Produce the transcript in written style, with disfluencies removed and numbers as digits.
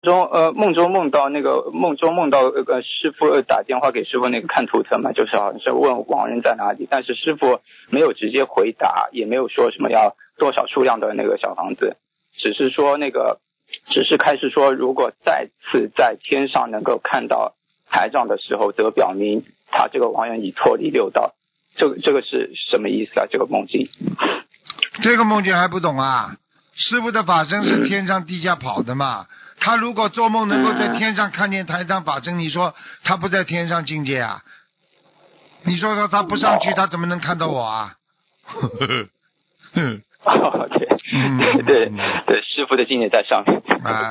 梦到师傅打电话给师傅那个看图腾嘛，就是好像是问亡人在哪里，但是师傅没有直接回答，也没有说什么要多少数量的那个小房子，只是开始说如果再次在天上能够看到台长的时候，则表明他这个亡人已脱离六道。这个是什么意思啊？这个梦境？ 这个梦境还不懂啊？师父的法身是天上地下跑的嘛，他如果做梦能够在天上看见台长法身，你说他不在天上境界啊？你说他不上去，他怎么能看到我啊？ 对，师父的境界在上面。